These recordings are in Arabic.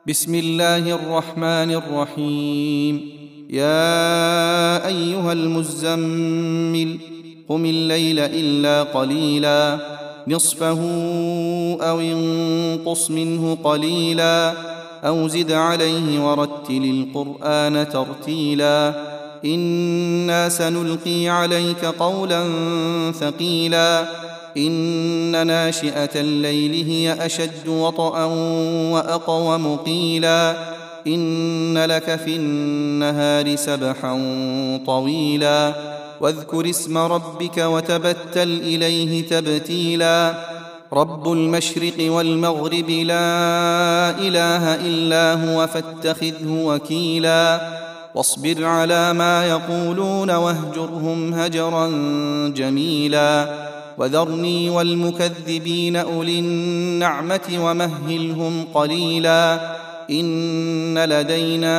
بسم الله الرحمن الرحيم. يا أيها المزمل قم الليل إلا قليلا نصفه أو انقص منه قليلا أو زد عليه ورتل القرآن ترتيلا إنا سنلقي عليك قولا ثقيلا إن ناشئة الليل هي أشد وطئا وأقوم قيلا إن لك في النهار سبحا طويلا واذكر اسم ربك وتبتل إليه تبتيلا رب المشرق والمغرب لا إله إلا هو فاتخذه وكيلا واصبر على ما يقولون واهجرهم هجرا جميلا وذرني والمكذبين أولي النعمة ومهلهم قليلا إن لدينا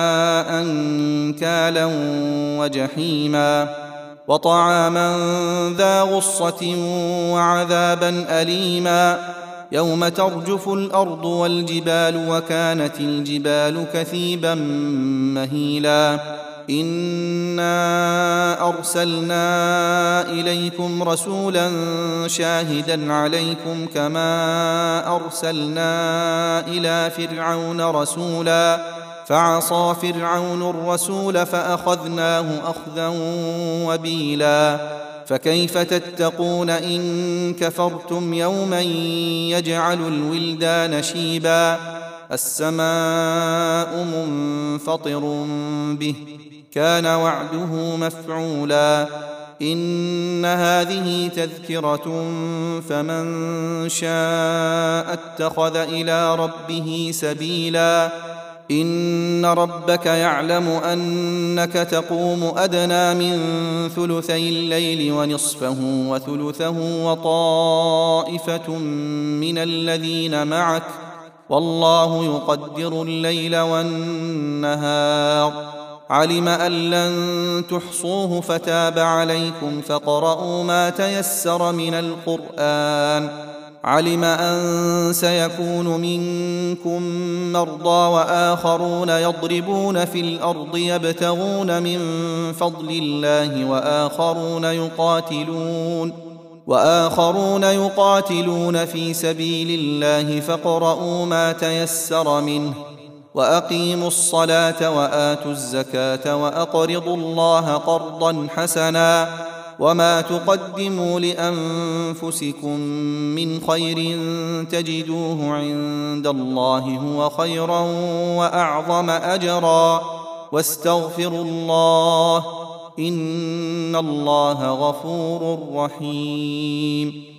أنكالا وجحيما وطعاما ذا غصة وعذابا أليما يوم ترجف الأرض والجبال وكانت الجبال كثيبا مهيلا إنا أرسلنا إليكم رسولا شاهدا عليكم كما أرسلنا إلى فرعون رسولا فعصى فرعون الرسول فأخذناه أخذا وبيلا فكيف تتقون إن كفرتم يوما يجعل الولدان شيبا السماء منفطر به كان وعده مفعولا إن هذه تذكرة فمن شاء اتخذ إلى ربه سبيلا إن ربك يعلم أنك تقوم أدنى من ثلثي الليل ونصفه وثلثه وطائفة من الذين معك والله يقدر الليل والنهار علم أن لن تحصوه فتاب عليكم فاقرؤوا ما تيسر من القرآن علم أن سيكون منكم مرضى وآخرون يضربون في الأرض يبتغون من فضل الله وآخرون يقاتلون في سبيل الله فاقرؤوا ما تيسر منه وأقيموا الصلاة وآتوا الزكاة وأقرضوا الله قرضا حسنا وما تقدموا لأنفسكم من خير تجدوه عند الله هو خيرا وأعظم أجرا واستغفروا الله إن الله غفور رحيم.